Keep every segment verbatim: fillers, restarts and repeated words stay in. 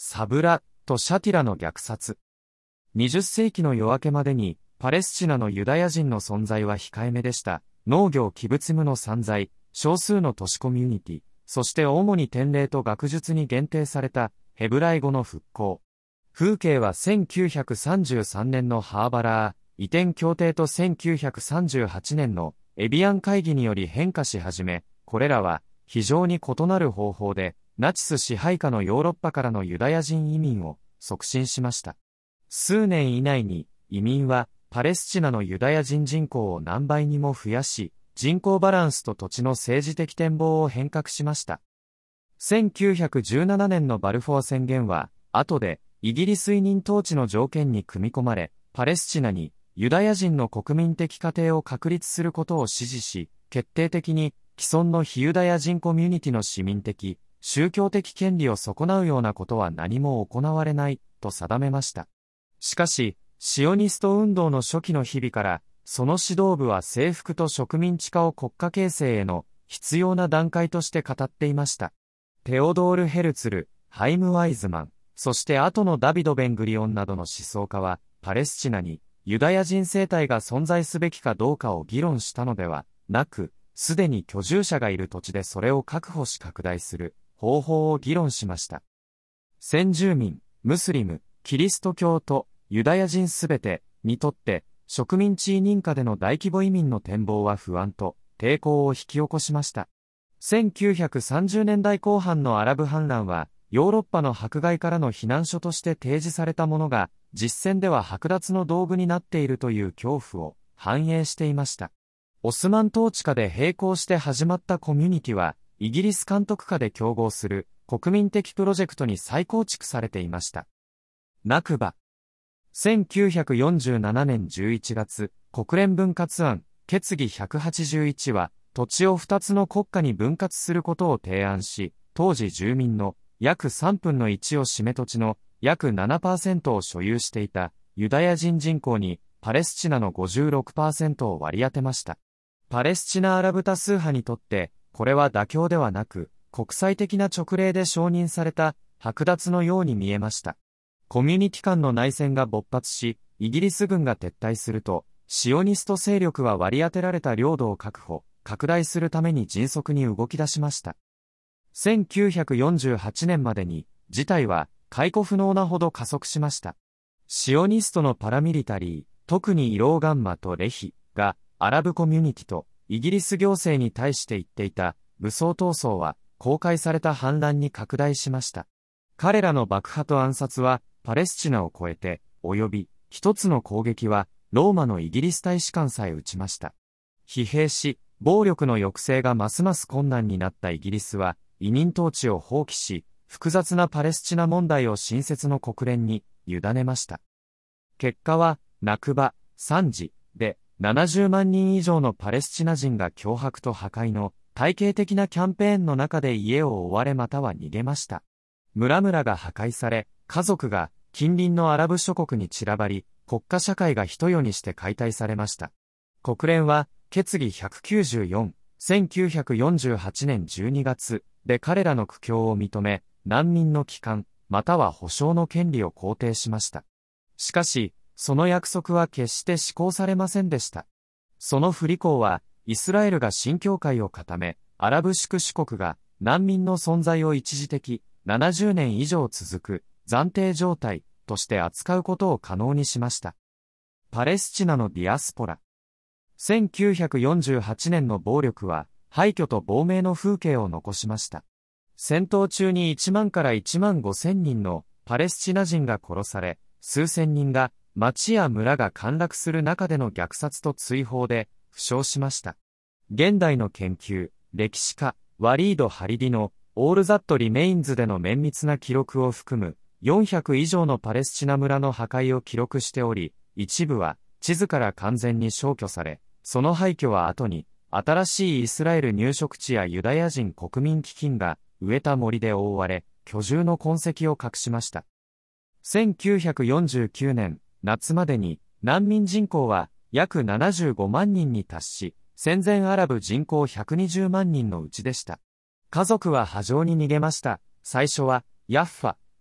サブラとシャティラの虐殺。にじゅっせいきの夜明けまでに、パレスチナのユダヤ人の存在は控えめでした。農業キブツムの散在、少数の都市コミュニティ、そして主に典礼と学術に限定されたヘブライ語の復興。風景はせんきゅうひゃくさんじゅうさんねんのハーバラー移転協定とせんきゅうひゃくさんじゅうはちねんのエビアン会議により変化し始め、これらは非常に異なる方法でナチス支配下のヨーロッパからのユダヤ人移民を促進しました。数年以内に移民はパレスチナのユダヤ人人口を何倍にも増やし、人口バランスと土地の政治的展望を変革しました。せんきゅうひゃくじゅうななねんのバルフォア宣言は、後でイギリス委任統治の条件に組み込まれ、パレスチナにユダヤ人の国民的家庭を確立することを支持し、決定的に既存の非ユダヤ人コミュニティの市民的、宗教的権利を損なうようなことは何も行われないと定めました。しかし、シオニスト運動の初期の日々から、その指導部は征服と植民地化を国家形成への必要な段階として語っていました。テオドール・ヘルツル、ハイム・ワイズマン、そして後のダビド・ベングリオンなどの思想家は、パレスチナにユダヤ人生態が存在すべきかどうかを議論したのではなく、すでに居住者がいる土地でそれを確保し拡大する方法を議論しました。先住民、ムスリム、キリスト教とユダヤ人すべてにとって植民地移民下での大規模移民の展望は不安と抵抗を引き起こしました。せんきゅうひゃくさんじゅうねんだいこう半のアラブ反乱はヨーロッパの迫害からの避難所として提示されたものが実践では剥奪の道具になっているという恐怖を反映していました。オスマン統治下で並行して始まったコミュニティはイギリス監督下で競合する国民的プロジェクトに再構築されていました。ナクバ。せんきゅうひゃくよんじゅうななねんじゅういちがつ、国連分割案、決議ひゃくはちじゅういちは、土地をふたつの国家に分割することを提案し、当時住民の約さんぶんのいちを占め土地の約 ななパーセント を所有していたユダヤ人人口にパレスチナの ごじゅうろくパーセント を割り当てました。パレスチナアラブ多数派にとって、これは妥協ではなく、国際的な勅令で承認された剥奪のように見えました。コミュニティ間の内戦が勃発し、イギリス軍が撤退すると、シオニスト勢力は割り当てられた領土を確保、拡大するために迅速に動き出しました。せんきゅうひゃくよんじゅうはちねんまでに、事態は解雇不能なほど加速しました。シオニストのパラミリタリー、特にイローガンマとレヒが、アラブコミュニティとイギリス行政に対して言っていた武装闘争は、公開された反乱に拡大しました。彼らの爆破と暗殺は、パレスチナを越えて、及び、一つの攻撃は、ローマのイギリス大使館さえ撃ちました。疲弊し、暴力の抑制がますます困難になったイギリスは、委任統治を放棄し、複雑なパレスチナ問題を新設の国連に委ねました。結果は、ナクバ、惨事で、ななじゅうまんにん以上のパレスチナ人が脅迫と破壊の体系的なキャンペーンの中で家を追われまたは逃げました。村々が破壊され、家族が近隣のアラブ諸国に散らばり、国家社会が一夜にして解体されました。国連は、決議ひゃくきゅうじゅうよん、せんきゅうひゃくよんじゅうはちねんじゅうにがつで彼らの苦境を認め、難民の帰還、または保障の権利を肯定しました。しかし、その約束は決して施行されませんでした。その不履行は、イスラエルが新教会を固め、アラブ祝主国が難民の存在を一時的、ななじゅうねん以上続く暫定状態として扱うことを可能にしました。パレスチナのディアスポラ。せんきゅうひゃくよんじゅうはちねんの暴力は廃墟と亡命の風景を残しました。戦闘中にいちまんからいちまんごせんにんのパレスチナ人が殺され、数千人が町や村が陥落する中での虐殺と追放で負傷しました。現代の研究、歴史家、ワリード・ハリディのオール・ザット・リメインズでの綿密な記録を含むよんひゃく以上のパレスチナ村の破壊を記録しており、一部は地図から完全に消去され、その廃墟は後に新しいイスラエル入植地やユダヤ人国民基金が植えた森で覆われ、居住の痕跡を隠しました。せんきゅうひゃくよんじゅうきゅうねん夏までに難民人口は約ななじゅうごまんにんに達し、戦前アラブ人口ひゃくにじゅうまんにんのうちでした。家族は波状に逃げました。最初はヤッファ、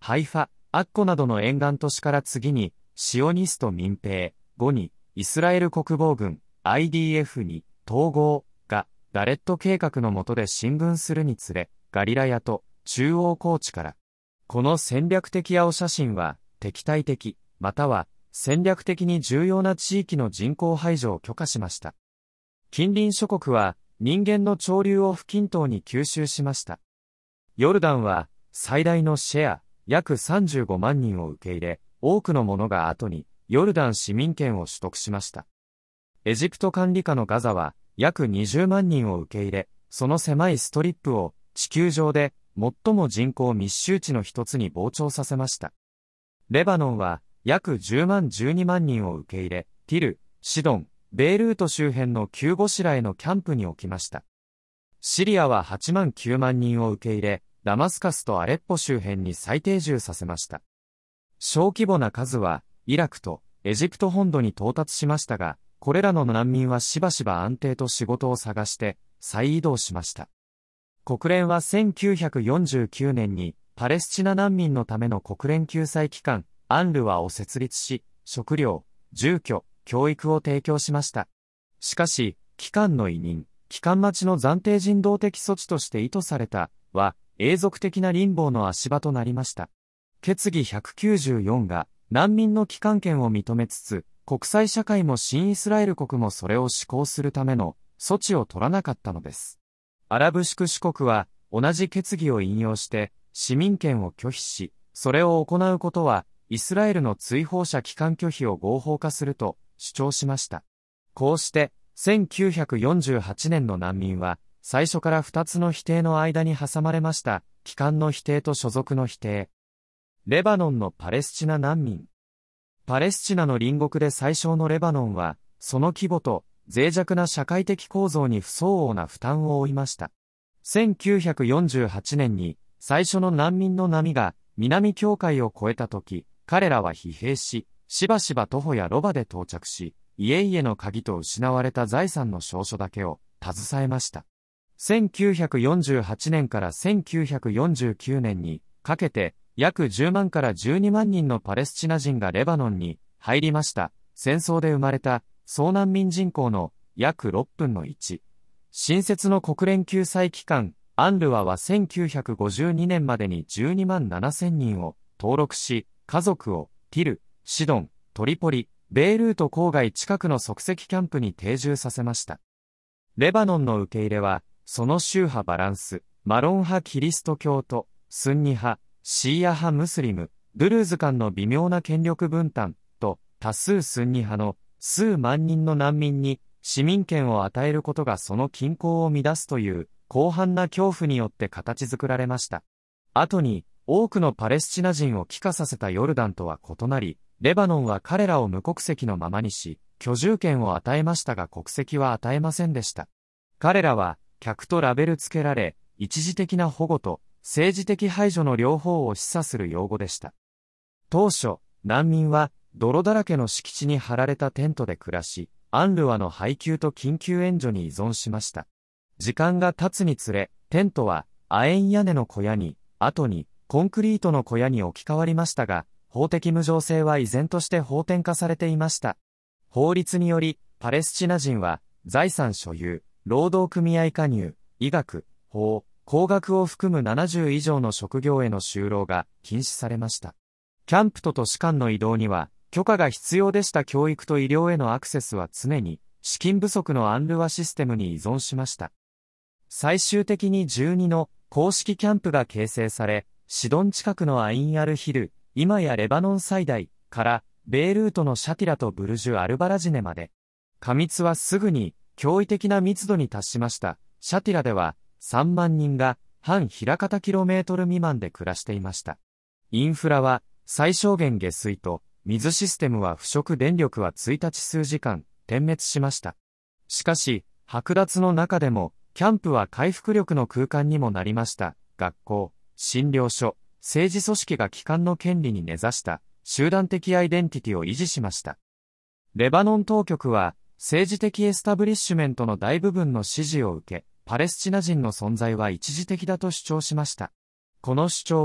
ハイファ、アッコなどの沿岸都市から次に、シオニスト民兵、後に、イスラエル国防軍、アイディーエフ に、統合が、ガレット計画の下で進軍するにつれ、ガリラヤと中央高地から、この戦略的青写真は、敵対的、または戦略的に重要な地域の人口排除を許可しました。近隣諸国は、人間の潮流を不均等に吸収しました。ヨルダンは、最大のシェア、約さんじゅうごまんにんを受け入れ、多くの者が後に、ヨルダン市民権を取得しました。エジプト管理下のガザは、約にじゅうまんにんを受け入れ、その狭いストリップを、地球上で、最も人口密集地の一つに膨張させました。レバノンは、約じゅうまんじゅうにまんにんを受け入れ、ティル、シドン、ベイルート周辺の急ごしらへのキャンプに置きました。シリアははちまんきゅうまんにんを受け入れ、ダマスカスとアレッポ周辺に再定住させました。小規模な数は、イラクとエジプト本土に到達しましたが、これらの難民はしばしば安定と仕事を探して再移動しました。国連はせんきゅうひゃくよんじゅうきゅうねんにパレスチナ難民のための国連救済機関、アンルワを設立し、食料、住居、教育を提供しました。しかし、機関の委任、機関待ちの暫定人道的措置として意図された、は、永続的な臨亡の足場となりました。決議ひゃくきゅうじゅうよんが難民の帰還権を認めつつ、国際社会も新イスラエル国もそれを施行するための措置を取らなかったのです。アラブ祝主国は同じ決議を引用して市民権を拒否し、それを行うことはイスラエルの追放者帰還拒否を合法化すると主張しました。こうしてせんきゅうひゃくよんじゅうはちねんの難民は最初からふたつの否定の間に挟まれました。帰還の否定と所属の否定。レバノンのパレスチナ難民。パレスチナの隣国で最小のレバノンは、その規模と脆弱な社会的構造に不相応な負担を負いました。せんきゅうひゃくよんじゅうはちねんに最初の難民の波が南境界を越えたとき、彼らは疲弊し、しばしば徒歩やロバで到着し、家々の鍵と失われた財産の証書だけを携えました。せんきゅうひゃくよんじゅうはちねんからせんきゅうひゃくよんじゅうきゅうねんにかけて約じゅうまんからじゅうにまんにんのパレスチナ人がレバノンに入りました。戦争で生まれた総難民人口の約ろっぷんのいち。新設の国連救済機関アンルワはせんきゅうひゃくごじゅうにねんまでにじゅうにまんななせんにんを登録し、家族をティル、シドン、トリポリ、ベイルート郊外近くの即席キャンプに定住させました。レバノンの受け入れは、その宗派バランス、マロン派キリスト教と、スンニ派、シーア派ムスリム、ドゥルーズ間の微妙な権力分担と、多数スンニ派の数万人の難民に市民権を与えることがその均衡を乱すという広範な恐怖によって形作られました。後に多くのパレスチナ人を帰化させたヨルダンとは異なり、レバノンは彼らを無国籍のままにし、居住権を与えましたが国籍は与えませんでした。彼らは客とラベル付けられ、一時的な保護と政治的排除の両方を示唆する用語でした。当初、難民は泥だらけの敷地に張られたテントで暮らし、アンルワの配給と緊急援助に依存しました。時間が経つにつれ、テントは亜鉛屋根の小屋に、後にコンクリートの小屋に置き換わりましたが、法的無常性は依然として法典化されていました。法律により、パレスチナ人は財産所有、労働組合加入、医学、法、工学を含むななじゅう以上の職業への就労が禁止されました。キャンプと都市間の移動には許可が必要でした。教育と医療へのアクセスは常に資金不足のアンルワシステムに依存しました。最終的にじゅうにの公式キャンプが形成され、シドン近くのアインアルヒル、今やレバノン最大からベイルートのシャティラとブルジュ・アルバラジネまで。過密はすぐに驚異的な密度に達しました。シャティラではさんまんにんが半平方キロメートル未満で暮らしていました。インフラは最小限下水と水システムは不足電力はいちにち数時間点滅しました。しかし、剥奪の中でもキャンプは回復力の空間にもなりました。学校、診療所、政治組織が帰還の権利に根ざした集団的アイデンティティを維持しました。レバノン当局は政治的エスタブリッシュメントの大部分の支持を受け、パレスチナ人の存在は一時的だと主張しました。この主張は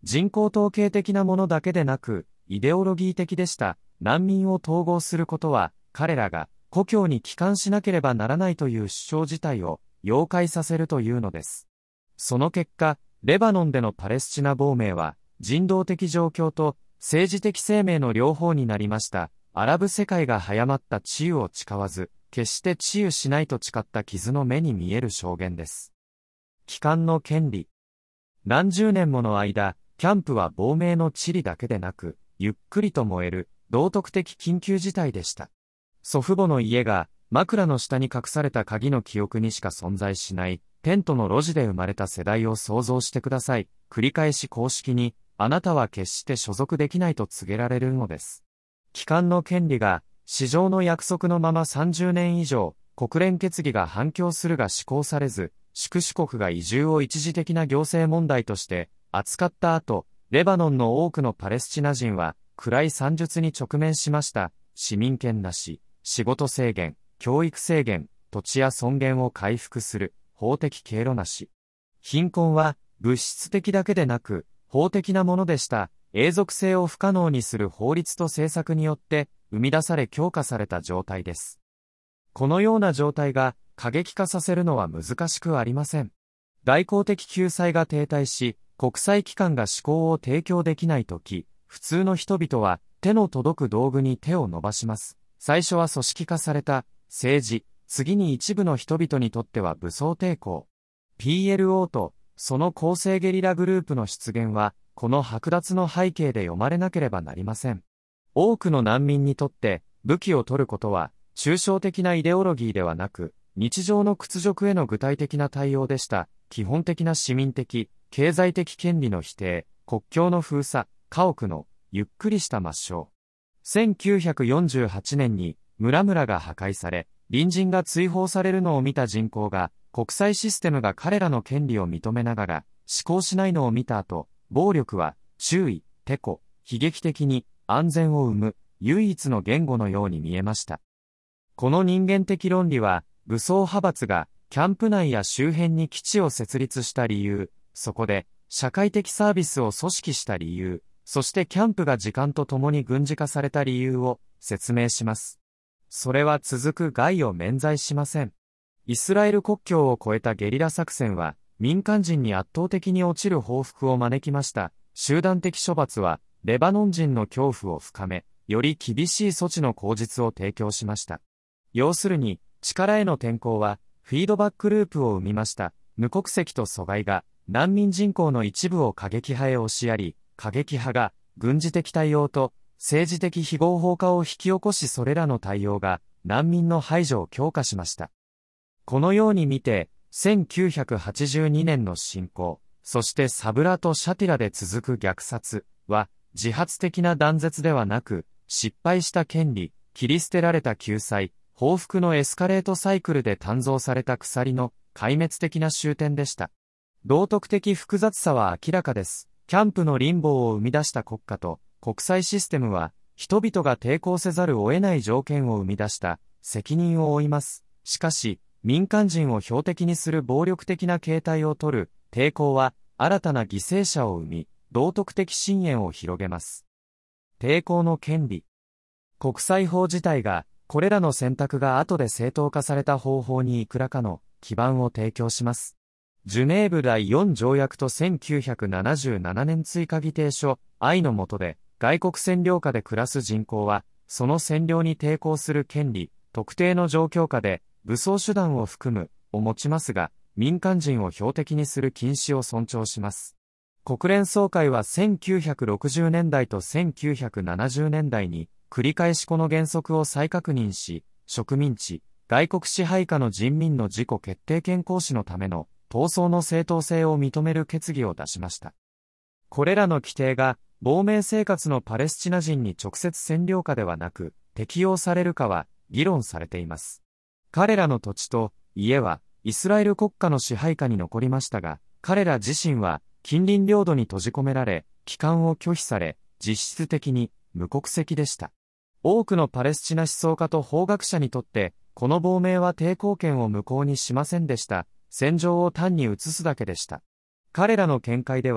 人口統計的なものだけでなく、イデオロギー的でした。難民を統合することは、彼らが故郷に帰還しなければならないという主張自体を溶解させるというのです。その結果、レバノンでのパレスチナ亡命は、人道的状況と政治的生命の両方になりました。アラブ世界が早まった治癒を誓わず、決して治癒しないと誓った傷の目に見える証言です。帰還の権利。何十年もの間、キャンプは亡命の地理だけでなく、ゆっくりと燃える、道徳的緊急事態でした。祖父母の家が、枕の下に隠された鍵の記憶にしか存在しない、テントの路地で生まれた世代を想像してください。繰り返し公式に、あなたは決して所属できないと告げられるのです。帰還の権利が、市場の約束のままさんじゅうねん以上、国連決議が反響するが施行されず、祝主国が移住を一時的な行政問題として扱った後、レバノンの多くのパレスチナ人は暗い惨術に直面しました。市民権なし、仕事制限、教育制限、土地や尊厳を回復する、法的経路なし。貧困は物質的だけでなく、法的なものでした。永続性を不可能にする法律と政策によって生み出され強化された状態です。このような状態が過激化させるのは難しくありません。外交的救済が停滞し、国際機関が施行を提供できないとき、普通の人々は手の届く道具に手を伸ばします。最初は組織化された政治、次に一部の人々にとっては武装抵抗。ピーエルオー とその構成ゲリラグループの出現は、この剥奪の背景で読まれなければなりません。多くの難民にとって武器を取ることは抽象的なイデオロギーではなく日常の屈辱への具体的な対応でした。基本的な市民的、経済的権利の否定、国境の封鎖、家屋のゆっくりした抹消。せんきゅうひゃくよんじゅうはちねんに村々が破壊され隣人が追放されるのを見た人口が国際システムが彼らの権利を認めながら施行しないのを見た後、暴力は、注意、てこ、悲劇的に安全を生む、唯一の言語のように見えました。この人間的論理は、武装派閥が、キャンプ内や周辺に基地を設立した理由、そこで、社会的サービスを組織した理由、そしてキャンプが時間とともに軍事化された理由を説明します。それは続く害を免罪しません。イスラエル国境を越えたゲリラ作戦は、民間人に圧倒的に落ちる報復を招きました。集団的処罰は、レバノン人の恐怖を深め、より厳しい措置の口実を提供しました。要するに、力への転向は、フィードバックループを生みました。無国籍と疎外が、難民人口の一部を過激派へ押しやり、過激派が、軍事的対応と、政治的非合法化を引き起こしそれらの対応が、難民の排除を強化しました。このように見て、せんきゅうひゃくはちじゅうにねんの侵攻、そしてサブラとシャティラで続く虐殺は、自発的な断絶ではなく、失敗した権利、切り捨てられた救済、報復のエスカレートサイクルで鍛造された鎖の壊滅的な終点でした。道徳的複雑さは明らかです。キャンプのリンボーを生み出した国家と国際システムは、人々が抵抗せざるを得ない条件を生み出した責任を負います。しかし、民間人を標的にする暴力的な形態を取る抵抗は新たな犠牲者を生み、道徳的深淵を広げます。抵抗の権利。国際法自体が、これらの選択が後で正当化された方法にいくらかの基盤を提供します。ジュネーブだいよん条約とせんきゅうひゃくななじゅうななねん追加議定書、愛の下で、外国占領下で暮らす人口は、その占領に抵抗する権利、特定の状況下で、武装手段を含む、を持ちますが、民間人を標的にする禁止を尊重します。国連総会はせんきゅうひゃくろくじゅうねんだいとせんきゅうひゃくななじゅうねんだいに、繰り返しこの原則を再確認し、植民地、外国支配下の人民の自己決定権行使のための、闘争の正当性を認める決議を出しました。これらの規定が、亡命生活のパレスチナ人に直接占領下ではなく、適用されるかは、議論されています。彼らの土地と家はイスラエル国家の支配下に残りましたが、彼ら自身は近隣領土に閉じ込められ、帰還を拒否され、実質的に無国籍でした。多くのパレスチナ思想家と法学者にとって、この亡命は抵抗権を無効にしませんでした。戦場を単に移すだけでした。彼らの見解では、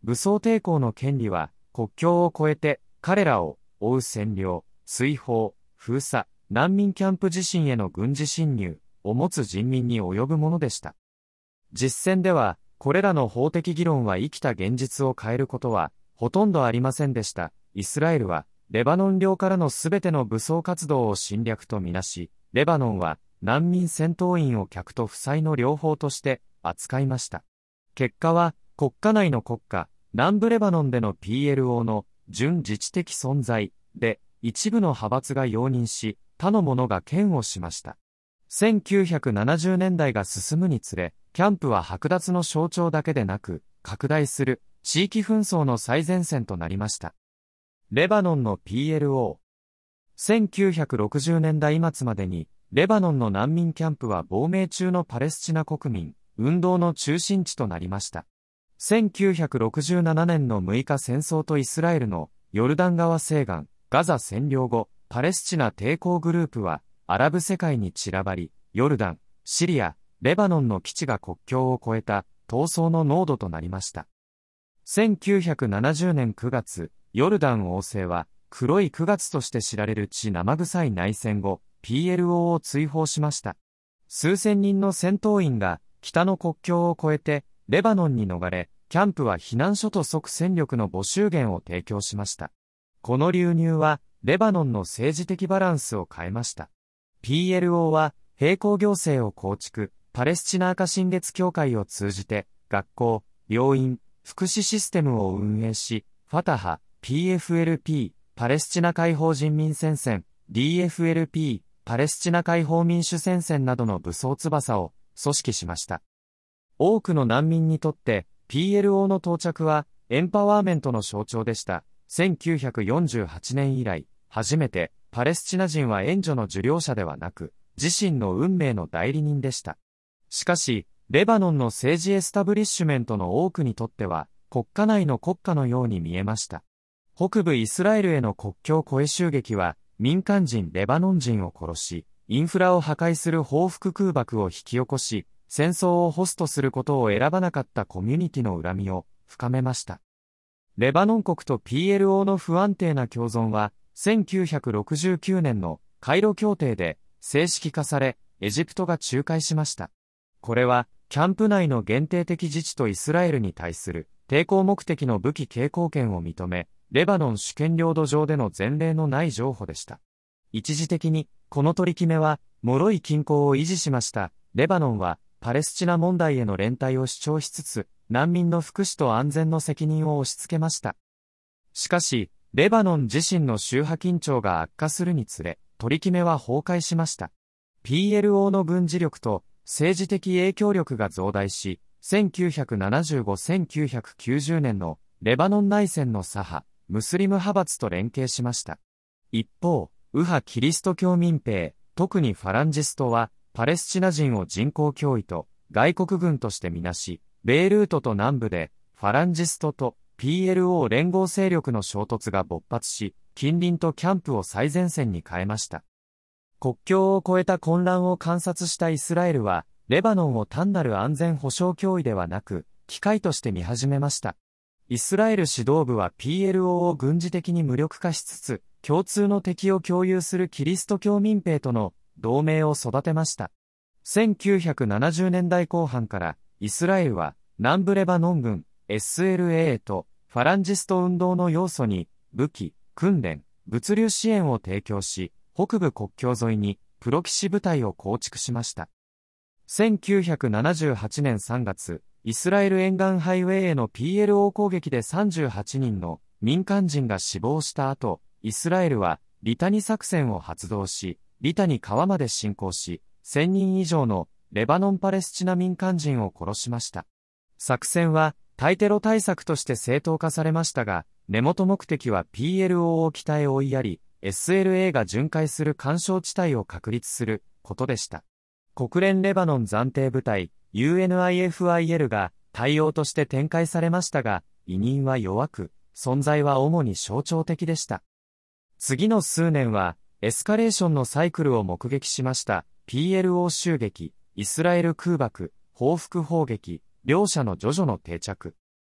武装抵抗の権利は国境を越えて彼らを追う占領、追放、封鎖、難民キャンプ自身への軍事侵入を持つ人民に及ぶものでした。実践では、これらの法的議論は生きた現実を変えることはほとんどありませんでした。イスラエルは、レバノン領からのすべての武装活動を侵略とみなし、レバノンは難民戦闘員を客と負債の両方として扱いました。結果は、国家内の国家、南部レバノンでの ピーエルオー の準自治的存在で、一部の派閥が容認し、他の者が嫌悪しました。せんきゅうひゃくななじゅうねんだいが進むにつれ、キャンプは剥奪の象徴だけでなく、拡大する地域紛争の最前線となりました。レバノンの ピーエルオー。せんきゅうひゃくろくじゅうねんだい末までに、レバノンの難民キャンプは亡命中のパレスチナ国民、運動の中心地となりました。せんきゅうひゃくろくじゅうななねんのむいか戦争とイスラエルのヨルダン川西岸、ガザ占領後、パレスチナ抵抗グループはアラブ世界に散らばり、ヨルダン、シリア、レバノンの基地が国境を越えた闘争の濃度となりました。せんきゅうひゃくななじゅうねんくがつ、ヨルダン王政は黒いくがつとして知られる血生臭い内戦後、ピーエルオー を追放しました。数千人の戦闘員が北の国境を越えてレバノンに逃れ、キャンプは避難所と即戦力の募集源を提供しました。この流入はレバノンの政治的バランスを変えました。ピーエルオー は並行行政を構築、パレスチナ赤新月協会を通じて学校、病院、福祉システムを運営し、ファタハ、ピーエフエルピー、パレスチナ解放人民戦線、ディーエフエルピー、パレスチナ解放民主戦線などの武装翼を組織しました。多くの難民にとって、ピーエルオー の到着はエンパワーメントの象徴でした。せんきゅうひゃくよんじゅうはちねん以来、初めてパレスチナ人は援助の受領者ではなく、自身の運命の代理人でした。しかし、レバノンの政治エスタブリッシュメントの多くにとっては、国家内の国家のように見えました。北部イスラエルへの国境越え襲撃は、民間人レバノン人を殺し、インフラを破壊する報復空爆を引き起こし、戦争をホストすることを選ばなかったコミュニティの恨みを深めました。レバノン国と ピーエルオー の不安定な共存は、せんきゅうひゃくろくじゅうきゅうねんのカイロ協定で正式化され、エジプトが仲介しました。これは、キャンプ内の限定的自治とイスラエルに対する抵抗目的の武器携行権を認め、レバノン主権領土上での前例のない譲歩でした。一時的に、この取り決めは、脆い均衡を維持しました。レバノンは、パレスチナ問題への連帯を主張しつつ、難民の福祉と安全の責任を押し付けました。しかし、レバノン自身の宗派緊張が悪化するにつれ、取り決めは崩壊しました。ピーエルオー の軍事力と政治的影響力が増大し、せんきゅうひゃくななじゅうごからせんきゅうひゃくきゅうじゅうねんのレバノン内戦の左派、ムスリム派閥と連携しました。一方、右派キリスト教民兵、特にファランジストは、パレスチナ人を人口脅威と外国軍としてみなし、ベイルートと南部でファランジストと ピーエルオー 連合勢力の衝突が勃発し、近隣とキャンプを最前線に変えました。国境を越えた混乱を観察したイスラエルは、レバノンを単なる安全保障脅威ではなく、機会として見始めました。イスラエル指導部は ピーエルオー を軍事的に無力化しつつ、共通の敵を共有するキリスト教民兵との同盟を育てました。せんきゅうひゃくななじゅうねんだいこう半からイスラエルは南部レバノン軍 エスエルエー とファランジスト運動の要素に武器、訓練、物流支援を提供し、北部国境沿いにプロキシ部隊を構築しました。せんきゅうひゃくななじゅうはちねんさんがつ、イスラエル沿岸ハイウェイへの ピーエルオー 攻撃でさんじゅうはちにんの民間人が死亡した後、イスラエルはリタニ作戦を発動し、リタニ川まで侵攻し、せんにん以上のレバノンパレスチナ民間人を殺しました。作戦は対テロ対策として正当化されましたが、根元目的は ピーエルオー を北へ追いやり、エスエルエー が巡回する緩衝地帯を確立することでした。国連レバノン暫定部隊 ユーエヌアイエフアイエル が対応として展開されましたが、委任は弱く、存在は主に象徴的でした。次の数年はエスカレーションのサイクルを目撃しました。ピーエルオー 襲撃、イスラエル空爆、報復砲撃、両者の徐々の定着。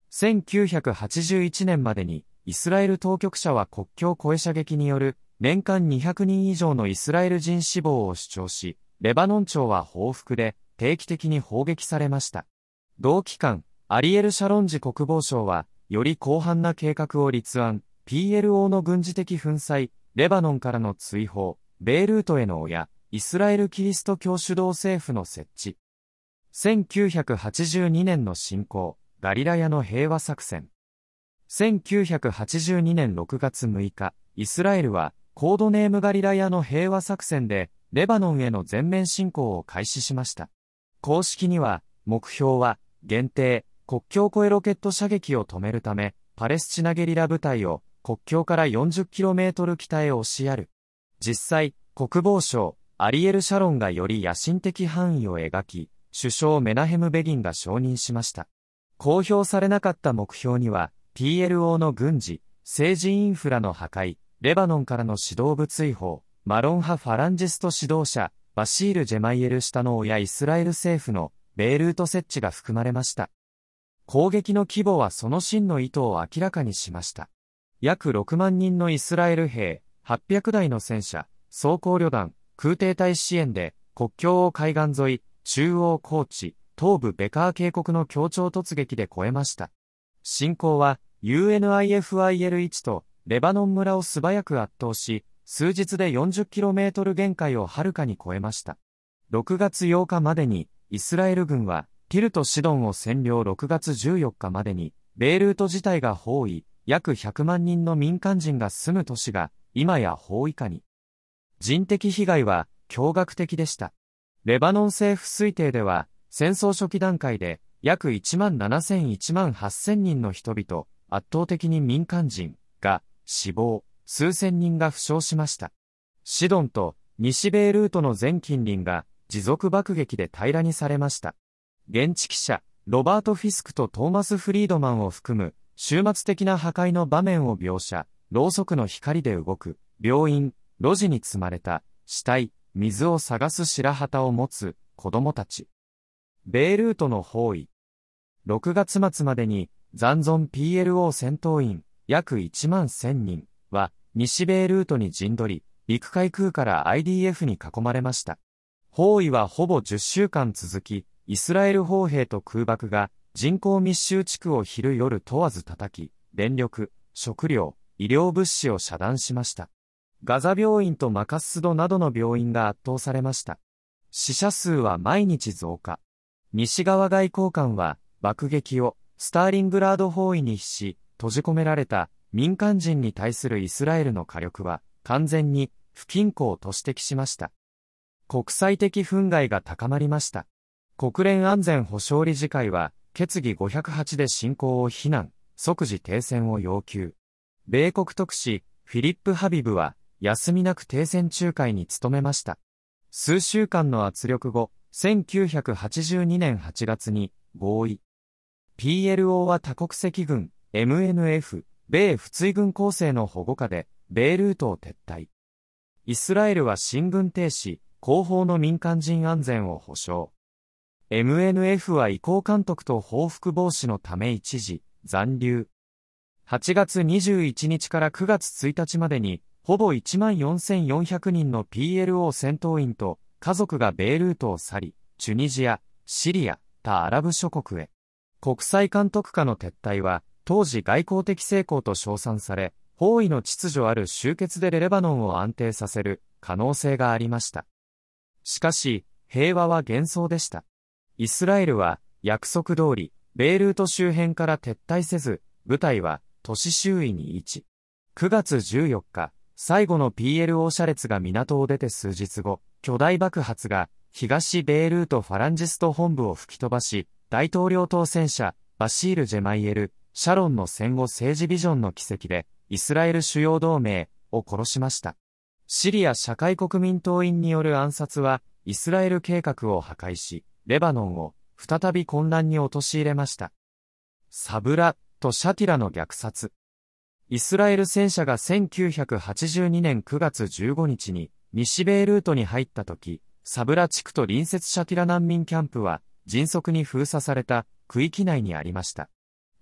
せんきゅうひゃくはちじゅういちねんまでに、イスラエル当局者は国境越え射撃による年間にひゃくにん以上のイスラエル人死亡を主張し、レバノン朝は報復で定期的に砲撃されました。同期間、アリエル・シャロンジ国防相は、より広範な計画を立案、ピーエルオー の軍事的粉砕、レバノンからの追放、ベイルートへの親、イスラエルキリスト教主導政府の設置。せんきゅうひゃくはちじゅうにねんの侵攻、ガリラヤの平和作戦。せんきゅうひゃくはちじゅうにねんろくがつむいか、イスラエルは、コードネームガリラヤの平和作戦で、レバノンへの全面侵攻を開始しました。公式には、目標は、限定、国境越えロケット射撃を止めるため、パレスチナゲリラ部隊を国境から よんじゅっキロメートル 北へ押しやる。実際、国防相、アリエル・シャロンがより野心的範囲を描き、首相メナヘム・ベギンが承認しました。公表されなかった目標には、ピーエルオー の軍事、政治インフラの破壊、レバノンからの指導部追放、マロン派ファランジスト指導者、バシール・ジェマイエル下の親イスラエル政府のベイルート設置が含まれました。攻撃の規模はその真の意図を明らかにしました。約ろくまんにんのイスラエル兵、はっぴゃくだいの戦車、装甲旅団、空挺隊支援で、国境を海岸沿い、中央高地、東部ベカー渓谷の協調突撃で越えました。侵攻は ユーエヌアイエフアイエルワン とレバノン村を素早く圧倒し、数日で よんじゅっキロメートル 限界をはるかに超えました。ろくがつようかまでに、イスラエル軍は、ティルとシドンを占領ろくがつじゅうよっかまでに、ベイルート自体が包囲、約ひゃくまんにんの民間人が住む都市が、今や包囲下に。人的被害は、驚愕的でした。レバノン政府推定では、戦争初期段階で、約いちまんななせん、いちまんはっせんにんの人々、圧倒的に民間人が死亡、数千人が負傷しました。シドンと西ベイルートの全近隣が持続爆撃で平らにされました。現地記者、ロバート・フィスクとトーマス・フリードマンを含む、終末的な破壊の場面を描写、ろうそくの光で動く、病院、路地に積まれた、死体、水を探す白旗を持つ、子供たち。ベイルートの包囲。ろくがつまつまでに、残存 ピーエルオー 戦闘員、約いちまんせんにんは、西ベイルートに陣取り、陸海空から アイディーエフ に囲まれました。包囲はほぼじゅっしゅうかん続き、イスラエル砲兵と空爆が人口密集地区を昼夜問わず叩き、電力、食料、医療物資を遮断しました。ガザ病院とマカッスドなどの病院が圧倒されました。死者数は毎日増加。西側外交官は爆撃をスターリングラード包囲に比し、閉じ込められた民間人に対するイスラエルの火力は完全に不均衡と指摘しました。国際的憤慨が高まりました。国連安全保障理事会は決議ごひゃくはちで侵攻を非難、即時停戦を要求。米国特使フィリップ・ハビブは休みなく停戦仲介に努めました。数週間の圧力後、せんきゅうひゃくはちじゅうにねんはちがつに合意。ピーエルオー は多国籍軍、エムエヌエフ、米仏軍構成の保護下で、ベイルートを撤退。イスラエルは進軍停止、後方の民間人安全を保障。エムエヌエフ は意向監督と報復防止のため一時、残留。はちがつにじゅういちにちからくがつついたちまでに、ほぼいちまんよんせんよんひゃくにんの ピーエルオー 戦闘員と家族がベイルートを去り、チュニジア、シリア、他アラブ諸国へ。国際監督下の撤退は、当時外交的成功と称賛され、包囲の秩序ある終結でレバノンを安定させる可能性がありました。しかし、平和は幻想でした。イスラエルは約束通り、ベイルート周辺から撤退せず、部隊は都市周囲に位置。くがつじゅうよっか、最後の ピーエルオー 車列が港を出て数日後、巨大爆発が東ベイルートファランジスト本部を吹き飛ばし、大統領党戦車、バシール・ジェマイエル、シャロンの戦後政治ビジョンの奇跡で、イスラエル主要同盟を殺しました。シリア社会国民党員による暗殺は、イスラエル計画を破壊し、レバノンを再び混乱に陥れました。サブラとシャティラの虐殺。イスラエル戦車がせんきゅうひゃくはちじゅうにねんくがつじゅうごにちに西ベイルートに入った時、サブラ地区と隣接シャティラ難民キャンプは迅速に封鎖された区域内にありました。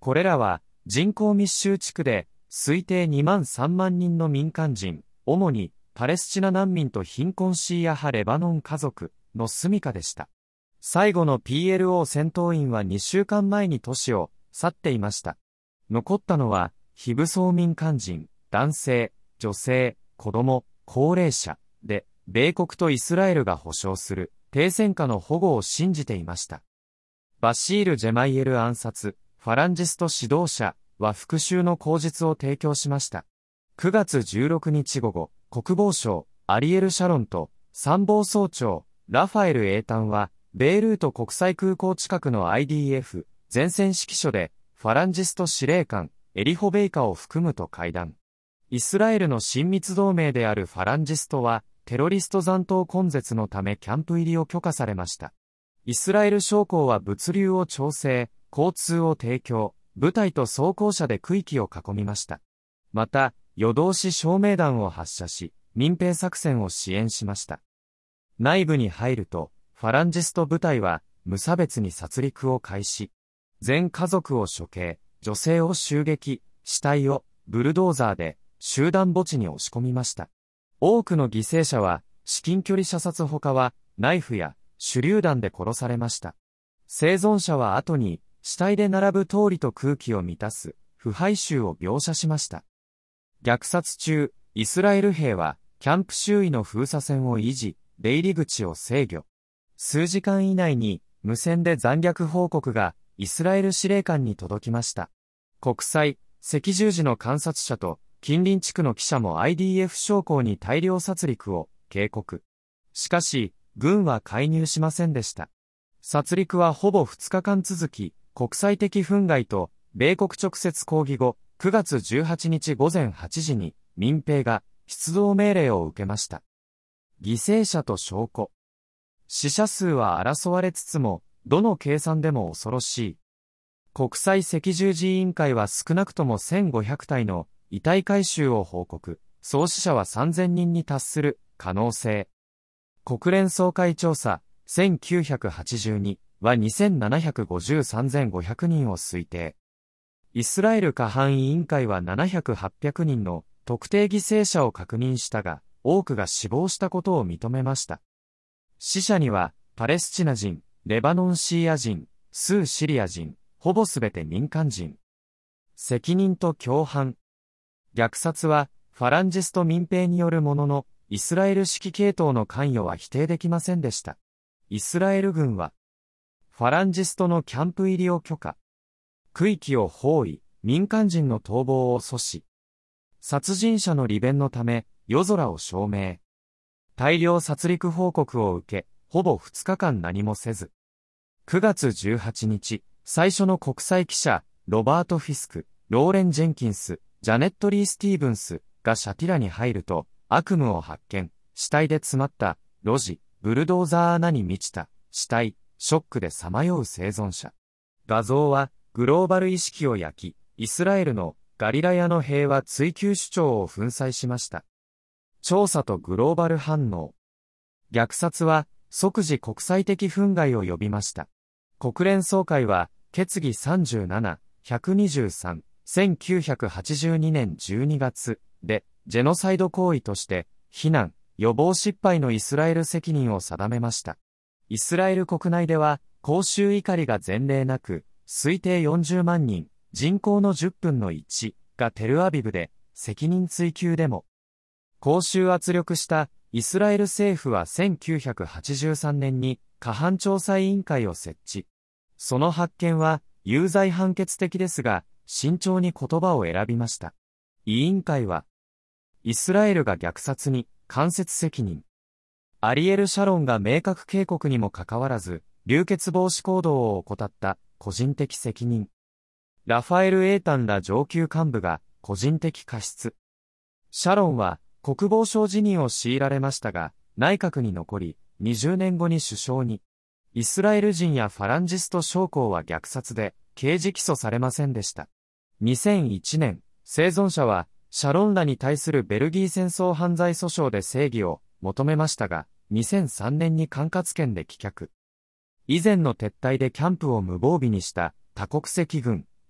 これらは人口密集地区で推定にまんさんまんにんの民間人、主にパレスチナ難民と貧困シーア派レバノン家族の住処でした。最後の ピーエルオー 戦闘員はにしゅうかんまえに都市を去っていました。残ったのは非武装民間人、男性、女性、子供、高齢者で、米国とイスラエルが保障する停戦下の保護を信じていました。バシール・ジェマイエル暗殺、ファランジスト指導者は復讐の口実を提供しました。くがつじゅうろくにち午後、国防相、アリエル・シャロンと参謀総長、ラファエル・エータンは、ベイルート国際空港近くの アイディーエフ 前線指揮所で、ファランジスト司令官、エリホベイカを含むと会談。イスラエルの親密同盟であるファランジストは、テロリスト残党根絶のためキャンプ入りを許可されました。イスラエル将校は物流を調整、交通を提供、部隊と装甲車で区域を囲みました。また、夜通し照明弾を発射し、民兵作戦を支援しました。内部に入ると、ファランジスト部隊は無差別に殺戮を開始。全家族を処刑、女性を襲撃、死体をブルドーザーで集団墓地に押し込みました。多くの犠牲者は至近距離射殺他はナイフや手榴弾で殺されました。生存者は後に死体で並ぶ通りと空気を満たす腐敗臭を描写しました。虐殺中、イスラエル兵はキャンプ周囲の封鎖線を維持、出入り口を制御。数時間以内に無線で残虐報告がイスラエル司令官に届きました。国際、赤十字の観察者と近隣地区の記者も アイディーエフ 将校に大量殺戮を警告。しかし、軍は介入しませんでした。殺戮はほぼふつかかん続き、国際的憤慨と米国直接抗議後、くがつじゅうはちにち午前はちじに民兵が出動命令を受けました。犠牲者と証拠。死者数は争われつつも、どの計算でも恐ろしい。国際赤十字委員会は少なくともせんごひゃくたいの遺体回収を報告、総死者はさんぜんにんに達する可能性。国連総会調査せんきゅうひゃくはちじゅうにはにせんななひゃくごじゅうさんぜんごひゃくにんを推定。イスラエル過半委員会はななひゃくはっぴゃくにんの特定犠牲者を確認したが、多くが死亡したことを認めました。死者にはパレスチナ人、レバノンシーア人、スーシリア人、ほぼすべて民間人。責任と共犯。虐殺はファランジスト民兵によるものの、イスラエル指揮系統の関与は否定できませんでした。イスラエル軍は、ファランジストのキャンプ入りを許可。区域を包囲、民間人の逃亡を阻止。殺人者の利便のため、夜空を照明。大量殺戮報告を受け、ほぼふつかかん何もせず。くがつじゅうはちにち、最初の国際記者、ロバート・フィスク、ローレン・ジェンキンス、ジャネット・リー・スティーブンスがシャティラに入ると、悪夢を発見、死体で詰まった路地、ブルドーザー穴に満ちた死体、ショックでさまよう生存者。画像はグローバル意識を焼き、イスラエルのガリラヤの平和追求主張を粉砕しました。調査とグローバル反応。虐殺は即時国際的憤慨を呼びました。国連総会は決議さんじゅうなな、ひゃくにじゅうさん、せんきゅうひゃくはちじゅうにねんじゅうにがつで、ジェノサイド行為として、非難、予防失敗のイスラエル責任を定めました。イスラエル国内では、公衆怒りが前例なく、推定よんじゅうまんにん、人口のじゅっぷんのいちがテルアビブで、責任追及デモ。公衆圧力したイスラエル政府はせんきゅうひゃくはちじゅうさんねんに過半調査委員会を設置。その発見は有罪判決的ですが、慎重に言葉を選びました。委員会は、イスラエルが虐殺に間接責任。アリエル・シャロンが明確警告にもかかわらず、流血防止行動を怠った個人的責任。ラファエル・エータンら上級幹部が個人的過失。シャロンは国防相辞任を強いられましたが、内閣に残り、にじゅうねんごに首相に。イスラエル人やファランジスト将校は虐殺で刑事起訴されませんでした。にせんいちねん、生存者はシャロンらに対するベルギー戦争犯罪訴訟で正義を求めましたが、にせんさんねんに管轄権で棄却。以前の撤退でキャンプを無防備にした多国籍軍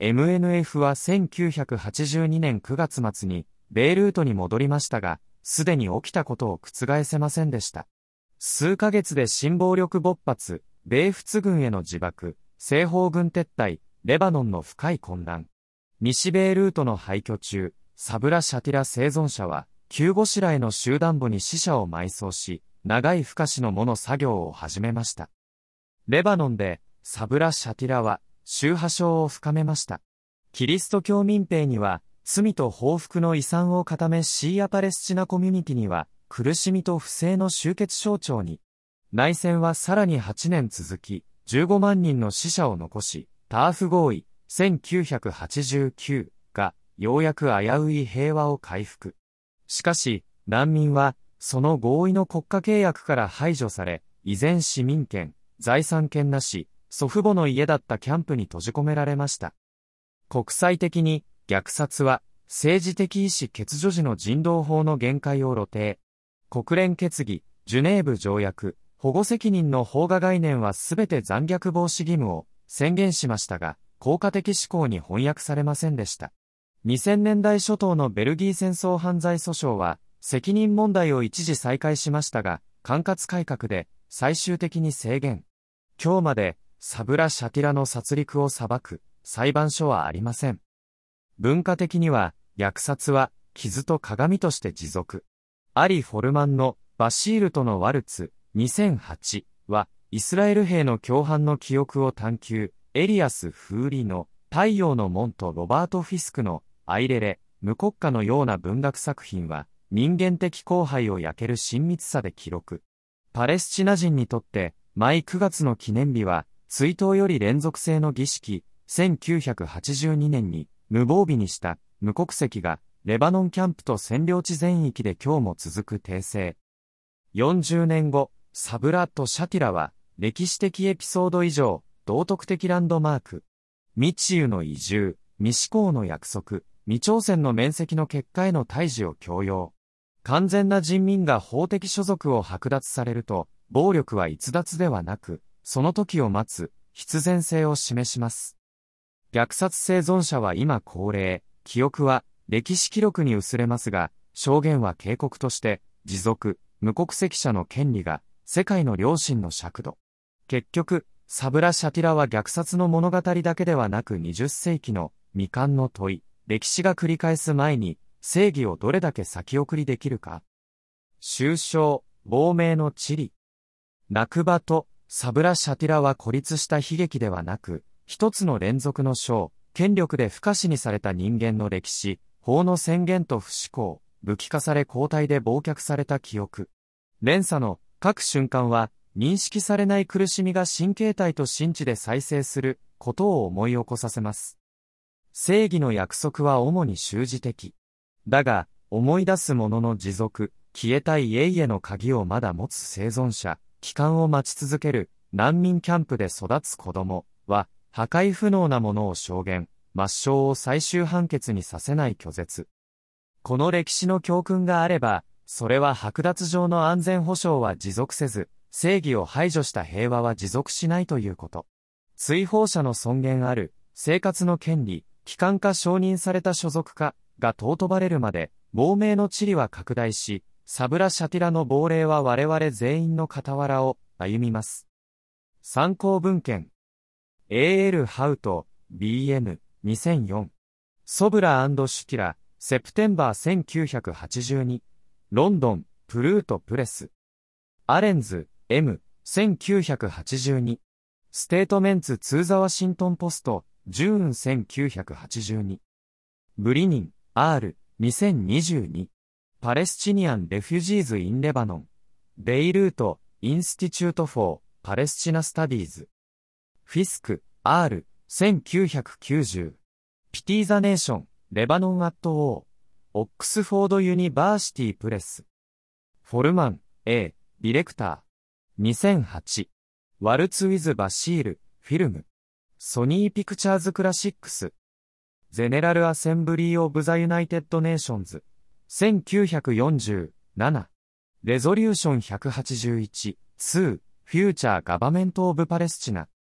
エムエヌエフ はせんきゅうひゃくはちじゅうにねんくがつ末にベイルートに戻りましたが、すでに起きたことを覆せませんでした。数ヶ月で新暴力勃発、米仏軍への自爆、西方軍撤退、レバノンの深い混乱。西ベイルートの廃墟中、サブラ・シャティラ生存者は、急ごしらえの集団墓に死者を埋葬し、長いふかしの藻の作業を始めました。レバノンで、サブラ・シャティラは、宗派症を深めました。キリスト教民兵には、罪と報復の遺産を固めシーアパレスチナコミュニティには、苦しみと不正の終結象徴に。内戦はさらにはちねん続き、じゅうごまんにんの死者を残し、ターフ合意、せんきゅうひゃくはちじゅうきゅうが、ようやく危うい平和を回復。しかし、難民は、その合意の国家契約から排除され、依然市民権、財産権なし、祖父母の家だったキャンプに閉じ込められました。国際的に、虐殺は、政治的意思欠如時の人道法の限界を露呈。国連決議、ジュネーブ条約、保護責任の法が概念はすべて残虐防止義務を宣言しましたが、効果的施行に翻訳されませんでした。にせんねんだい初頭のベルギー戦争犯罪訴訟は、責任問題を一時再開しましたが、管轄改革で最終的に制限。今日まで、サブラ・シャティラの殺戮を裁く裁判所はありません。文化的には、虐殺は傷と鏡として持続。アリ・フォルマンのバシールとのワルツにせんはちは、イスラエル兵の共犯の記憶を探求、エリアス・フーリの太陽の門とロバート・フィスクのアイレレ、無国家のような文学作品は、人間的荒廃を焼ける親密さで記録。パレスチナ人にとって、毎くがつの記念日は、追悼より連続性の儀式、せんきゅうひゃくはちじゅうにねんに無防備にした無国籍がレバノンキャンプと占領地全域で今日も続く帝政。よんじゅうねんご、サブラとシャティラは歴史的エピソード以上、道徳的ランドマーク。未知由の移住、未施行の約束、未挑戦の面積の結果への対峙を強要。完全な人民が法的所属を剥奪されると、暴力は逸脱ではなく、その時を待つ、必然性を示します。虐殺生存者は今高齢、記憶は歴史記録に薄れますが、証言は警告として、持続、無国籍者の権利が、世界の良心の尺度。結局、サブラ・シャティラは虐殺の物語だけではなくにじゅっせいきの未完の問い、歴史が繰り返す前に、正義をどれだけ先送りできるか。終章、亡命の地理。ナクバとサブラ・シャティラは孤立した悲劇ではなく、一つの連続の章、権力で不可視にされた人間の歴史、法の宣言と不思考、武器化され交代で忘却された記憶。連鎖の各瞬間は、認識されない苦しみが神経体と心地で再生することを思い起こさせます。正義の約束は主に習字的。だが、思い出す者の持続、消えたい家々の鍵をまだ持つ生存者、帰還を待ち続ける難民キャンプで育つ子供は、破壊不能なものを証言、抹消を最終判決にさせない拒絶。この歴史の教訓があれば、それは剥奪上の安全保障は持続せず、正義を排除した平和は持続しないということ。追放者の尊厳ある、生活の権利、帰還か承認された所属か、が尊ばれるまで、亡命の地理は拡大し、サブラ・シャティラの亡霊は我々全員の傍らを歩みます。参考文献 エーエル ハウト ビーエヌ にせんよん ソブラ&シュティラセプテンバーせんきゅうひゃくはちじゅうにロンドンプルートプレスアレンズ エム せんきゅうひゃくはちじゅうにステートメンツ・ツー・ザ・ワシントン・ポストジューンせんきゅうひゃくはちじゅうにブリニン アール にせんにじゅうにパレスチニアン・レフュジーズ・イン・レバノンベイルート・インスティチュート・フォー・パレスチナ・スタディーズフィスク アール せんきゅうひゃくきゅうじゅうピティーザ・ネーションレバノン・アット・オーオックスフォード・ユニバーシティ・プレスフォルマン A ディレクターにせんはちワルツ・ウィズ・バシールフィルムソニー・ピクチャーズ・クラシックスゼネラル・アセンブリー・オブ・ザ・ユナイテッド・ネーションズせんきゅうひゃくよんじゅうななレゾリューションひゃくはちじゅういちにフューチャー・ガバメント・オブ・パレスチナ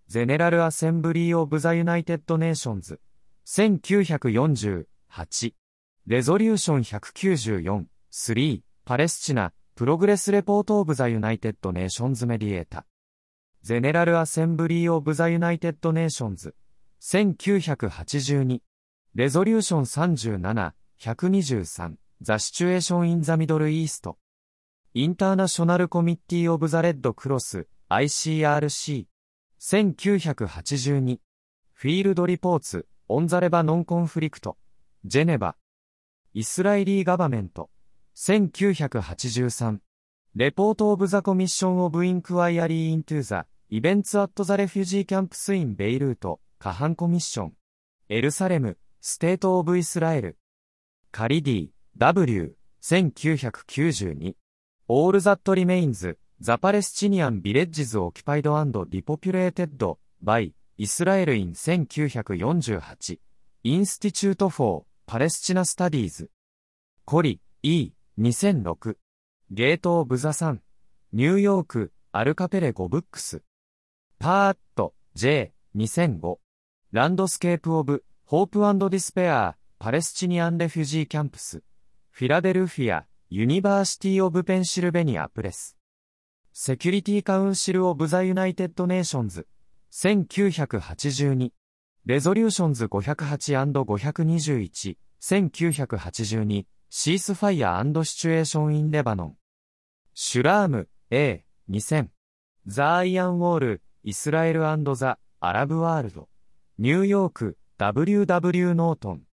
ゼネラルアセンブリー・オブ・ザ・ユナイテッド・ネーションズ。せんきゅうひゃくよんじゅうはち。レゾリューションひゃくきゅうじゅうよん、スリー、パレスチナ、プログレス・レポート・オブ・ザ・ユナイテッド・ネーションズ・メディエータ。ゼネラルアセンブリー・オブ・ザ・ユナイテッド・ネーションズ。せんきゅうひゃくはちじゅうに。レゾリューションさんじゅうなな、ひゃくにじゅうさん、ザ・シチュエーション・イン・ザ・ミドル・イースト。インターナショナル・コミッティ・オブ・ザ・レッド・クロス、アイシーアールシー。せんきゅうひゃくはちじゅうに。フィールド・リポーツ、オン・ザ・レバノン・コンフリクト。ジェネバ。イスラエリー・ガバメント。せんきゅうひゃくはちじゅうさん。レポート・オブ・ザ・コミッション・オブ・インクワイアリー・イントゥ・ザ・イベンツ・アット・ザ・レフュージー・キャンプス・イン・ベイルート、カハン・コミッション。エルサレム、ステート・オブ・イスラエル。カリディ、ダブリュー、せんきゅうひゃくきゅうじゅうに。オール・ザット・リメインズ、ザ・パレスチニアン・ビレッジズ・オキュパイド・アンド・リポピュレーテッド、バイ、イスラエル・インせんきゅうひゃくよんじゅうはち。インスティチュート・フォー・パレスチナ・スタディーズ。コリ、E、にせんろく。ゲート・オブ・ザ・サン。ニューヨーク、アルカペレゴブックス。パーット、J、にせんご。ランドスケープ・オブ、ホープ・アンド・ディスペアー、パレスチニアン・レフュージー・キャンプス。フィラデルフィア、ユニバーシティ・オブ・ペンシルベニア・プレス。セキュリティ・カウンシル・オブ・ザ・ユナイテッド・ネーションズ。せんきゅうひゃくはちじゅうに。レゾリューションズごひゃくはち ごひゃくにじゅういち。せんきゅうひゃくはちじゅうに。シースファイア&シチュエーション・イン・レバノン。シュラーム、A、にせん。ザ・アイアン・ウォール、イスラエル&ザ・アラブ・ワールド。ニューヨーク、ダブリューダブリュー ノートン。